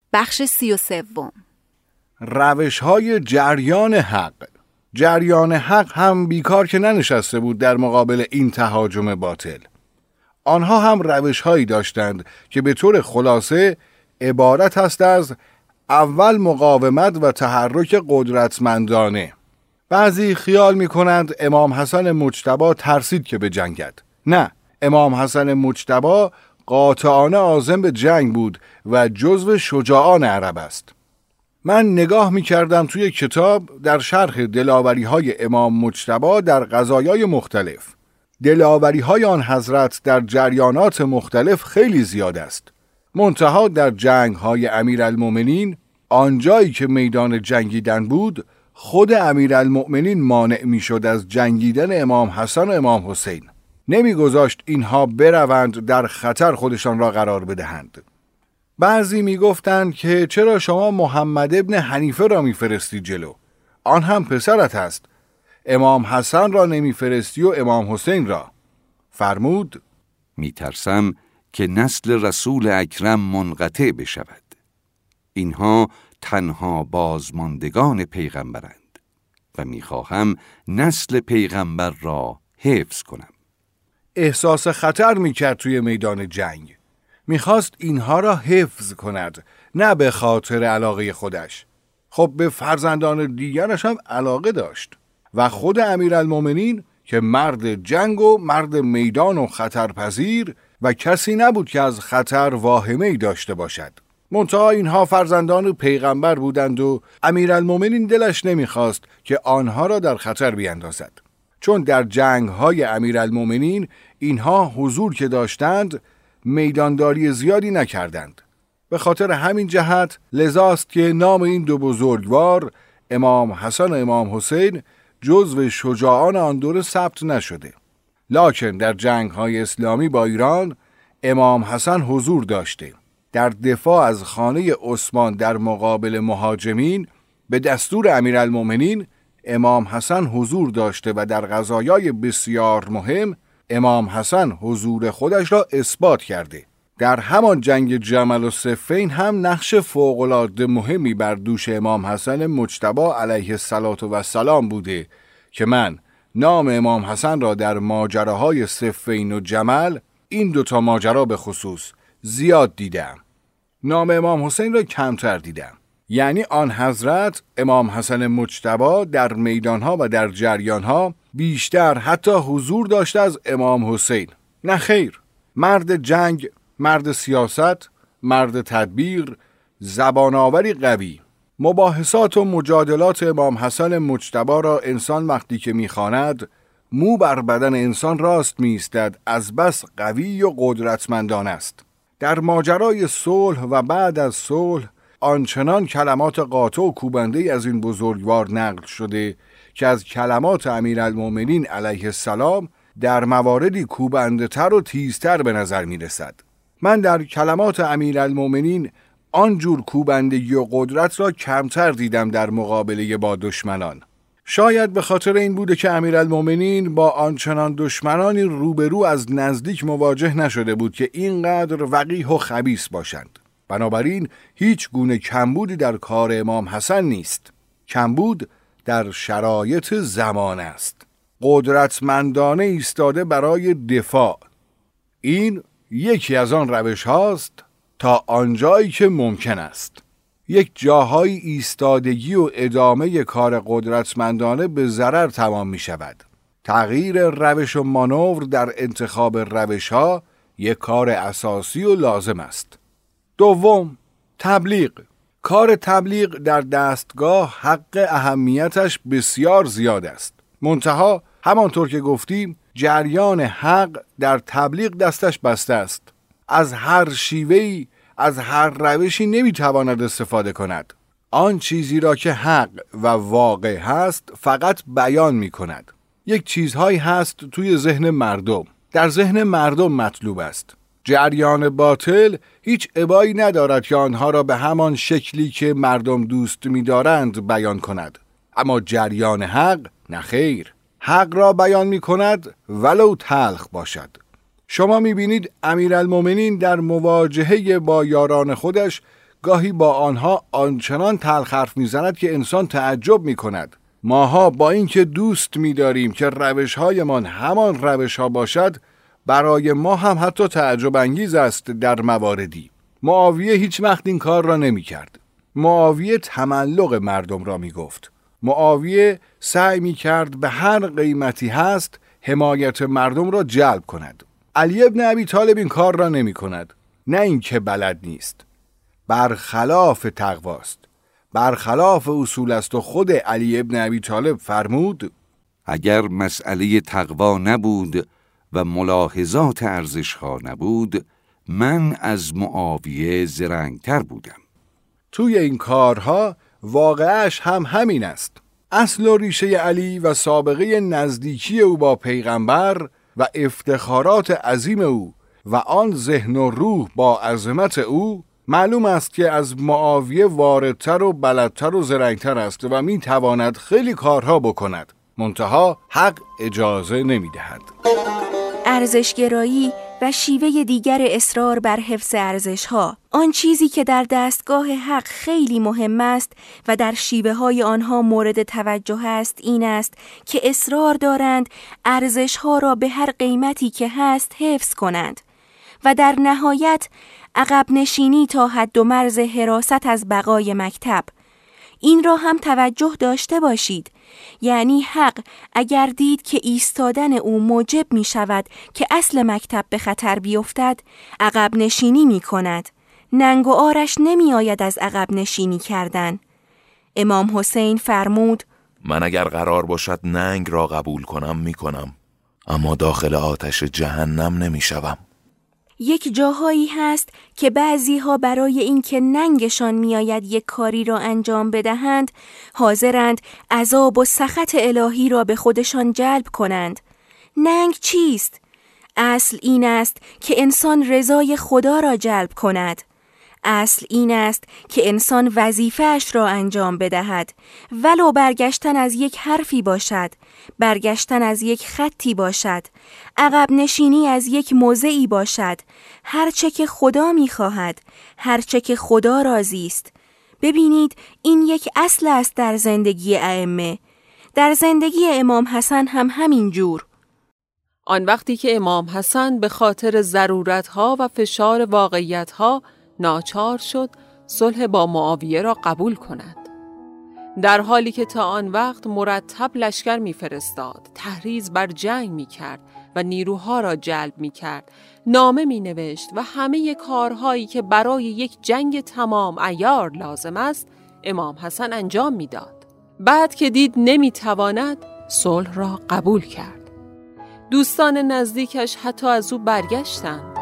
بخش 33. روش‌های جریان حق. جریان حق هم بیکار که ننشسته بود در مقابل این تهاجم باطل. آنها هم روش‌هایی داشتند که به طور خلاصه عبارت است از اول مقاومت و تحرک قدرتمندانه. بعضی خیال می‌کنند امام حسن مجتبی ترسید که به جنگد. نه، امام حسن مجتبی قاطعانه عازم به جنگ بود و جزو شجاعان عرب است. من نگاه می‌کردم توی کتاب در شرح دلاوری‌های امام مجتبی در قضایای مختلف. دلاوری‌های آن حضرت در جریانات مختلف خیلی زیاد است. منتها در جنگ‌های امیرالمومنین، آنجایی که میدان جنگیدن بود، خود امیرالمومنین مانع می‌شد از جنگیدن امام حسن و امام حسین. نمی‌گذاشت اینها بروند در خطر خودشان را قرار بدهند. بعضی میگفتند که چرا شما محمد ابن حنیفه را میفرستی جلو؟ آن هم پسرت است. امام حسن را نمیفرستی و امام حسین را. فرمود میترسم که نسل رسول اکرم منقطع بشود. اینها تنها بازماندگان پیغمبرند و میخواهم نسل پیغمبر را حفظ کنم. احساس خطر میکرد توی میدان جنگ. میخواست اینها را حفظ کند، نه به خاطر علاقه خودش. خب به فرزندان دیگرش هم علاقه داشت. و خود امیرالمومنین که مرد جنگ و مرد میدان و خطرپذیر و کسی نبود که از خطر واهمه‌ای داشته باشد. منتها اینها فرزندان پیغمبر بودند و امیرالمومنین دلش نمیخواست که آنها را در خطر بیندازد. چون در جنگ‌های امیرالمومنین اینها حضور که داشتند میدانداری زیادی نکردند. به خاطر همین جهت لذاست که نام این دو بزرگوار امام حسن و امام حسین جزو شجاعان آن دوره ثبت نشده. لکن در جنگ‌های اسلامی با ایران امام حسن حضور داشته. در دفاع از خانه عثمان در مقابل مهاجمین به دستور امیرالمومنین امام حسن حضور داشته و در قضایای بسیار مهم امام حسن حضور خودش را اثبات کرده. در همان جنگ جمل و صفین هم نقش فوق‌العاده مهمی بر دوش امام حسن مجتبی علیه السلام بوده که من نام امام حسن را در ماجراهای صفین و جمل، این دوتا ماجرا به خصوص، زیاد دیدم. نام امام حسین را کمتر دیدم. یعنی آن حضرت امام حسن مجتبی در میدانها و در جریانها بیشتر حتی حضور داشته از امام حسین. نه خیر، مرد جنگ، مرد سیاست، مرد تدبیر، زبان‌آوری قوی. مباحثات و مجادلات امام حسن مجتبی را انسان وقتی که می‌خواند مو بر بدن انسان راست می‌ایستد، از بس قوی و قدرتمندان است. در ماجرای صلح و بعد از صلح آنچنان کلمات قاطع و کوبنده‌ای از این بزرگوار نقل شده که از کلمات امیرالمومنین علیه السلام در مواردی کوبنده‌تر و تیزتر به نظر می‌رسد. من در کلمات امیرالمومنین آنجور کوبندگی و قدرت را کمتر دیدم در مقابله با دشمنان. شاید به خاطر این بوده که امیرالمومنین با آنچنان دشمنانی روبرو از نزدیک مواجه نشده بود که اینقدر وقیح و خبیث باشند. بنابراین هیچ گونه کمبودی در کار امام حسن نیست. کمبود در شرایط زمان است. قدرتمندانه ایستاده برای دفاع. این یکی از آن روش هاست تا آنجایی که ممکن است. یک جاهای ایستادگی و ادامه کار قدرتمندانه به ضرر تمام می شود. تغییر روش و مانور در انتخاب روش ها یک کار اساسی و لازم است. دوم، تبلیغ. کار تبلیغ در دستگاه حق اهمیتش بسیار زیاد است. منتها همانطور که گفتیم جریان حق در تبلیغ دستش بسته است. از هر شیوهی، از هر روشی نمیتواند استفاده کند. آن چیزی را که حق و واقع هست فقط بیان می کند. یک چیزهایی هست توی ذهن مردم، در ذهن مردم مطلوب است. جریان باطل هیچ ابایی ندارد که آنها را به همان شکلی که مردم دوست می دارند بیان کند. اما جریان حق نخیر، حق را بیان می کند ولو تلخ باشد. شما می بینید امیرالمومنین در مواجهه با یاران خودش گاهی با آنها آنچنان تلخ حرف می‌زند که انسان تعجب می‌کند. ماها با اینکه دوست می‌داریم که روش‌هایمان همان روش‌ها باشد، برای ما هم حتی تعجب انگیز است در مواردی. معاویه هیچ وقت این کار را نمی‌کرد. معاویه تملق مردم را می‌گفت. معاویه سعی می‌کرد به هر قیمتی هست حمایت مردم را جلب کند. علی ابن ابی طالب این کار را نمی‌کند. نه اینکه بلد نیست، برخلاف تقواست، برخلاف اصول است و خود علی ابن ابی طالب فرمود اگر مسئله تقوا نبود و ملاحظات ارزش‌ها نبود، من از معاویه زرنگتر بودم. توی این کارها واقعش هم همین است. اصل و ریشه علی و سابقه نزدیکی او با پیغمبر و افتخارات عظیم او و آن ذهن و روح با عظمت او معلوم است که از معاویه واردتر و بلدتر و زرنگتر است و می تواند خیلی کارها بکند، منتها حق اجازه نمی دهد. ارزشگرایی و شیوه دیگر اصرار بر حفظ ارزش‌ها، آن چیزی که در دستگاه حق خیلی مهم است و در شیوه‌های آنها مورد توجه است، این است که اصرار دارند ارزش‌ها را به هر قیمتی که هست حفظ کنند و در نهایت عقب نشینی تا حد و مرز حراست از بقای مکتب. این را هم توجه داشته باشید، یعنی حق اگر دید که ایستادن او موجب می شود که اصل مکتب به خطر بیفتد، عقب نشینی می کند. ننگ و آرش نمی آید از عقب نشینی کردن. امام حسین فرمود من اگر قرار باشد ننگ را قبول کنم می کنم، اما داخل آتش جهنم نمی شوم. یک جاهایی هست که بعضی‌ها برای اینکه ننگشان میآید یک کاری را انجام بدهند، حاضرند عذاب و سخط الهی را به خودشان جلب کنند. ننگ چیست؟ اصل این است که انسان رضای خدا را جلب کند. اصل این است که انسان وظیفه‌اش را انجام بدهد، ولو برگشتن از یک حرفی باشد، برگشتن از یک خطی باشد، عقب نشینی از یک موضعی باشد، هرچه که خدا می‌خواهد، هرچه که خدا راضی است. ببینید این یک اصل است در زندگی ائمه. در زندگی امام حسن هم همین جور. آن وقتی که امام حسن به خاطر ضرورت‌ها و فشار واقعیت‌ها ناچار شد صلح با معاویه را قبول کند، در حالی که تا آن وقت مرتب لشکر می‌فرستاد، تحریض بر جنگ می‌کرد و نیروها را جلب می‌کرد، نامه می‌نوشت و همه کارهایی که برای یک جنگ تمام عیار لازم است امام حسن انجام می‌داد. بعد که دید نمی‌تواند، صلح را قبول کرد. دوستان نزدیکش حتی از او برگشتند.